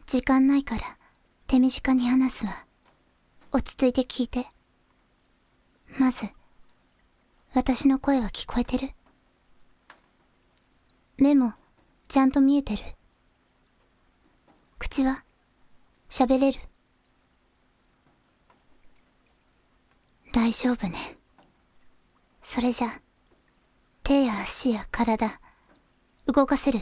時間ないから手短に話すわ。落ち着いて聞いて。まず、私の声は聞こえてる？目もちゃんと見えてる？口は喋れる？大丈夫ね。それじゃ、手や足や体、動かせる？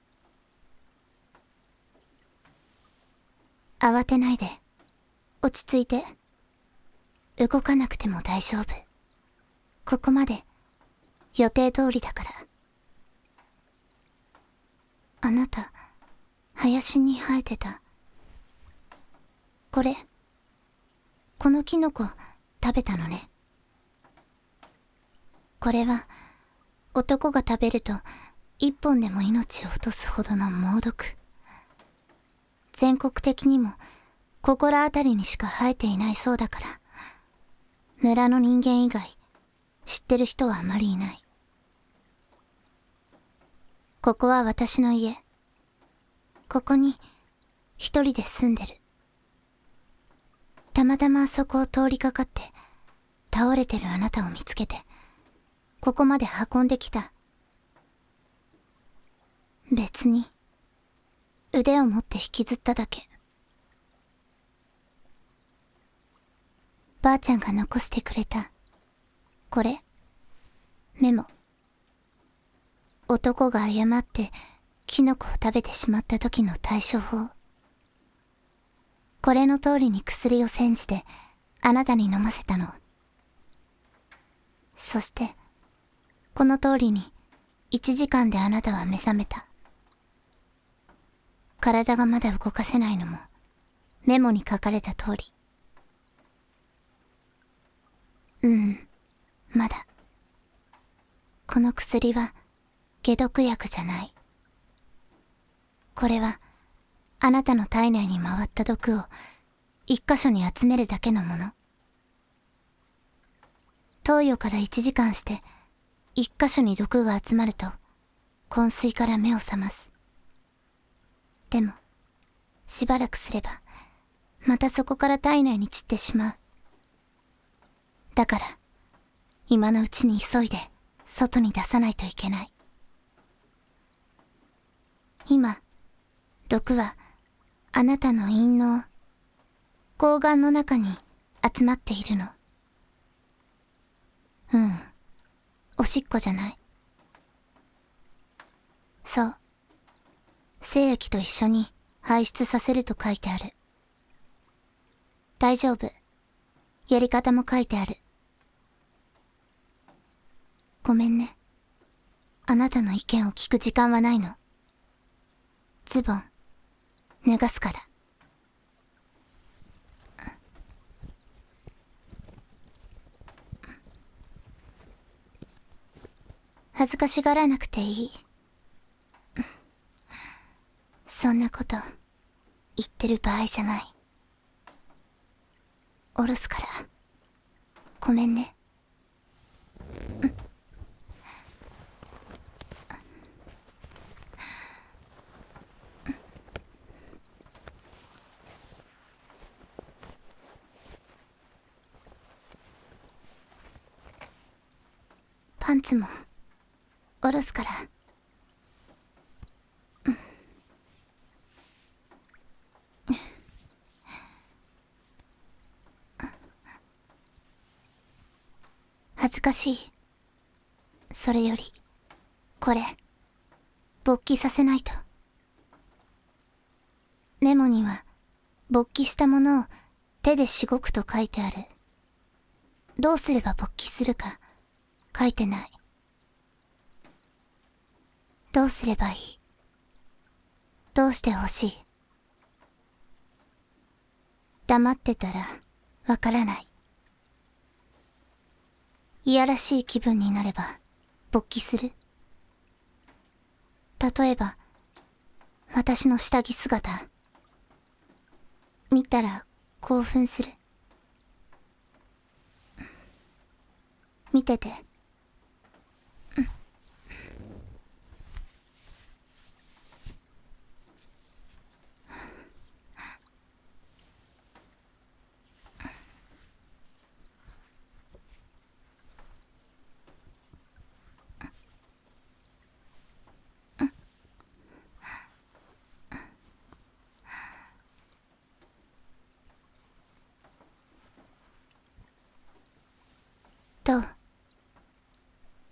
慌てないで、落ち着いて。動かなくても大丈夫。ここまで予定通りだから。あなた、林に生えてた。このキノコ食べたのね。これは男が食べると一本でも命を落とすほどの猛毒。全国的にもここらあたりにしか生えていないそうだから、村の人間以外知ってる人はあまりいない。ここは私の家。ここに一人で住んでる。たまたまあそこを通りかかって倒れてるあなたを見つけてここまで運んできた。別に腕を持って引きずっただけ。ばあちゃんが残してくれたこれ、メモ。男が誤ってキノコを食べてしまった時の対処法。これの通りに薬を煎じてあなたに飲ませたの。そしてこの通りに1時間であなたは目覚めた。体がまだ動かせないのもメモに書かれた通り。まだ。この薬は解毒薬じゃない。これはあなたの体内に回った毒を一箇所に集めるだけのもの。投与から1時間して一箇所に毒が集まると昏睡から目を覚ます。でもしばらくすればまたそこから体内に散ってしまう。だから今のうちに急いで外に出さないといけない。今毒はあなたの陰嚢、睾丸の中に集まっているの。おしっこじゃない。そう。精液と一緒に排出させると書いてある。大丈夫。やり方も書いてある。ごめんね。あなたの意見を聞く時間はないの。ズボン、脱がすから。恥ずかしがらなくていい。そんなこと言ってる場合じゃない。おろすから。ごめんね。パンツもおろすから。恥ずかしい。それよりこれ勃起させないと。メモには勃起したものを手でしごくと書いてある。どうすれば勃起するか書いてない。どうすればいい？どうしてほしい？黙ってたらわからない。いやらしい気分になれば勃起する。例えば私の下着姿見たら興奮する。見てて。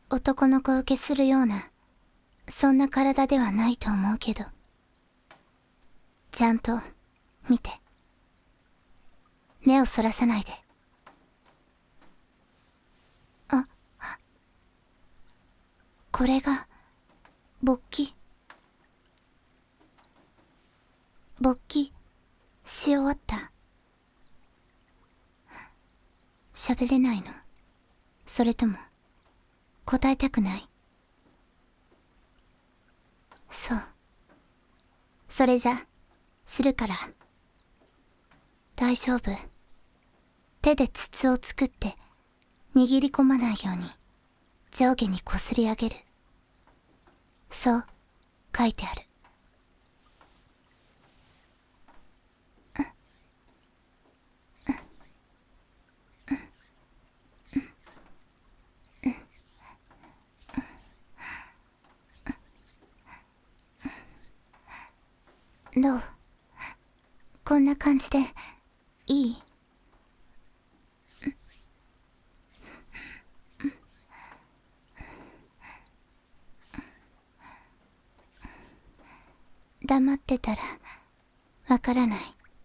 男の子受けするような、そんな体ではないと思うけど。ちゃんと、見て。目をそらさないで。あ、これが、勃起。勃起、し終わった。喋れないの？それとも、答えたくない？そう。それじゃ、するから。大丈夫。手で筒を作って、握り込まないように、上下にこすり上げる。そう、書いてある。どう？こんな感じで、いい？黙ってたら、わからない。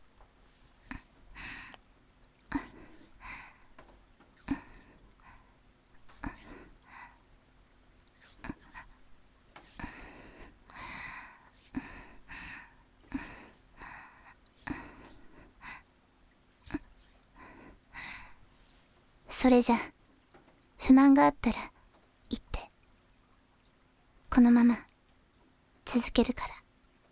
それじゃ、不満があったら、言って。このまま、続けるから。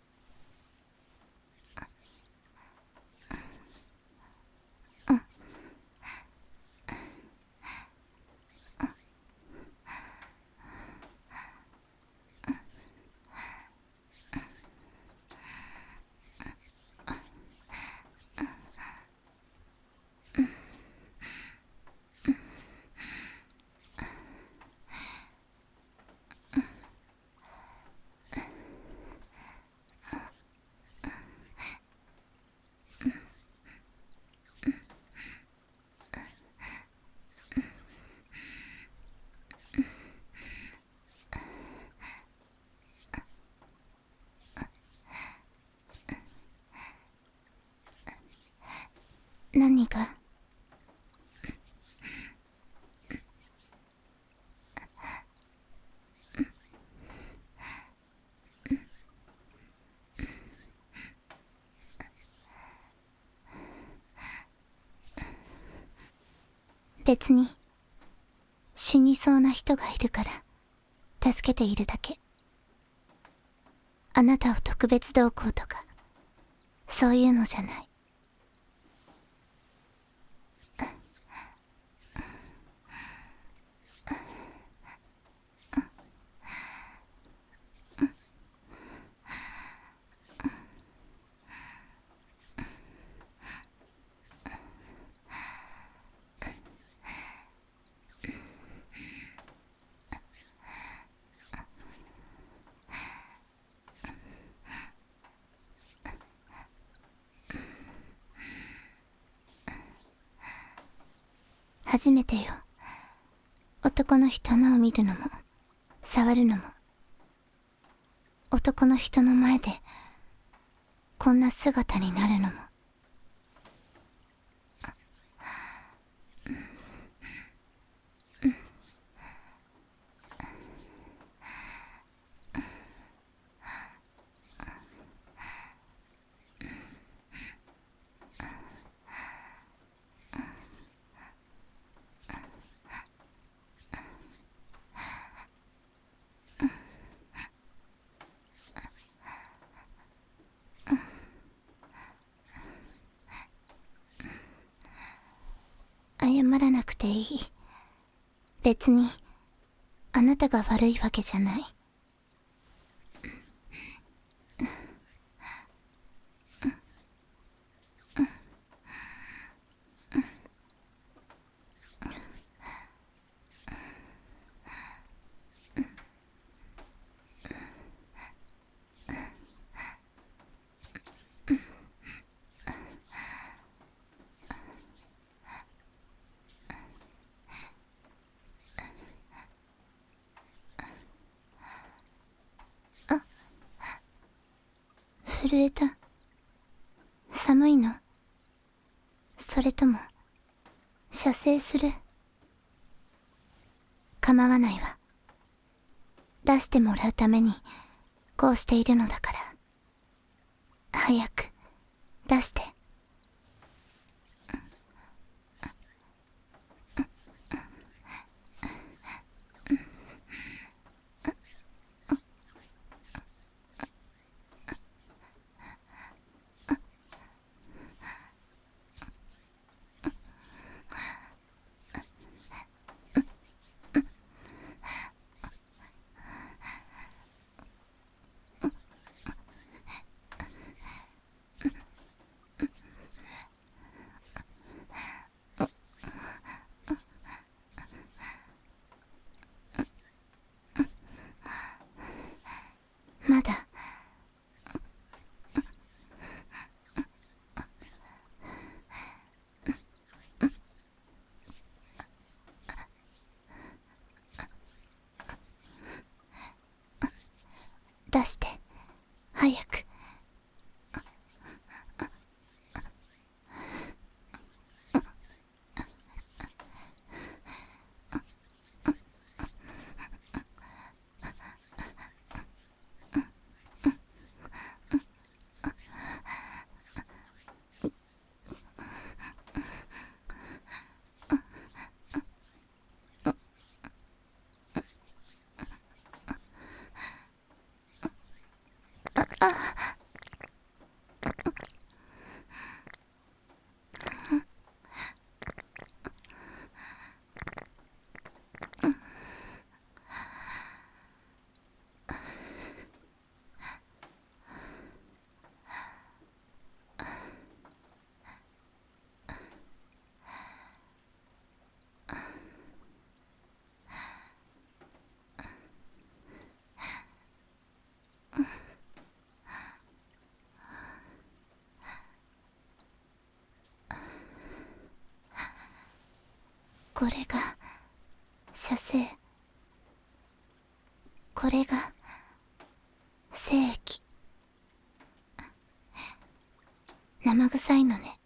何が？別に、死にそうな人がいるから、助けているだけ。あなたを特別同行とか、そういうのじゃない。初めてよ。男の人のを見るのも、触るのも。男の人の前で、こんな姿になるのも。謝らなくていい。別に、あなたが悪いわけじゃない。 震えた。寒いの？それとも射精する？構わないわ。出してもらうためにこうしているのだから。早く出して。まだ。出して、早く。これが射精。これが精液。生臭いのね。